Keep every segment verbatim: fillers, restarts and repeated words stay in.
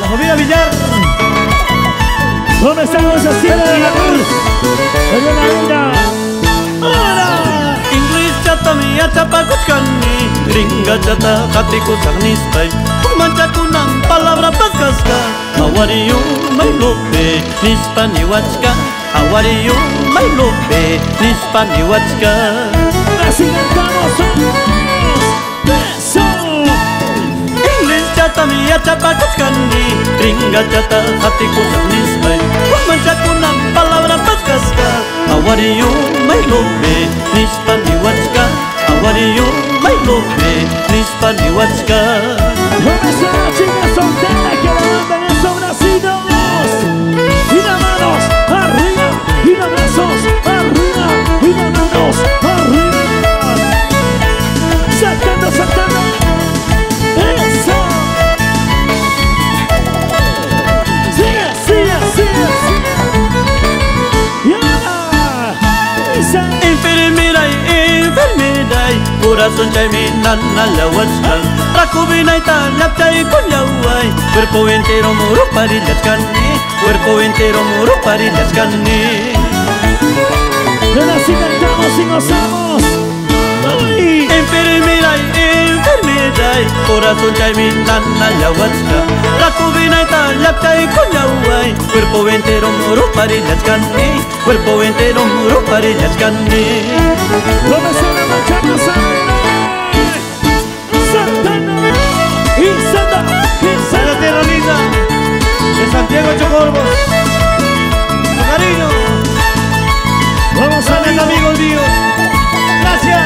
familia Villar. ¿Dónde estamos haciendo la cruz? Oye, la vida. ¡Hola! English chata mi achapa kuchkani, gringa chata hati kusagnispai. Mancha kunang palabra pascasca. How are you, my lobe? Nispani wachka. How are you, my lobe? Nispani wachka. Así cantamos somos. Eso. English chata mi achapa kuchkani, gringa chata hati kusagnispai. Mancha kunang palabra pascasca. How are you, my lobe? Nispani wachka. How are you, my lobe? Nispani wachka. ¿Dónde está la chica soltera que levantan esos bracitos? Y las manos arriba, y los brazos arriba, y las manos arriba. Saltando, saltando. Eso. Sigue, sigue, sigue, sigue. Y ahora. Esa. Enfermera, enfermera, corazón chay mi nana la wachkan. Rakubina y talap chay kunyaway. Cuerpo entero muro parillas cani, cuerpo entero muro parillas cani. Pero así cantamos y gozamos. Uy. Enfermera, enfermera, corazón chay mi nana la wachkan. Rakubina y talap chay kunyaway. Cuerpo entero muro parillas cani, cuerpo entero muro parillas cani. ¿Dónde está la marcha más alegre? Saltando y salta y De la salta. tierra linda de Santiago Chocorbos, con cariño, Vamos a grandes ver, amigos míos, gracias.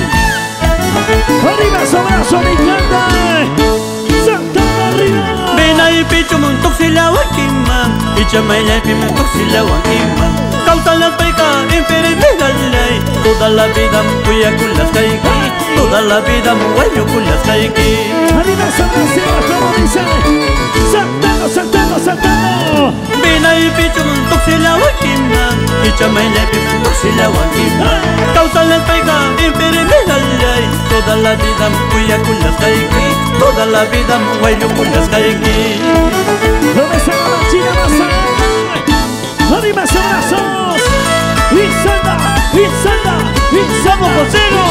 arriba su brazo, mi canta. Saltando arriba. Ven ahí picho mon toxila wakima, picha maya y pime toxila wakima. Causa las pecas, enfermera ley, toda la vida voy a culas caiki, toda la vida voy a culas caiki. Arriba su brazo, como dice. Saltando, saltando, saltando. Ven ahí picho mon toxila wakima, picha maya y pime toxila wakima. Causa las pecas, enfermera ley, toda la vida voy a culas caiki, toda la vida voy a culas caiki. ¿Dónde está la marchina más alegre? Arriba sus brazos. Y salta, y salta, y salta. ¡Vamos, Josero!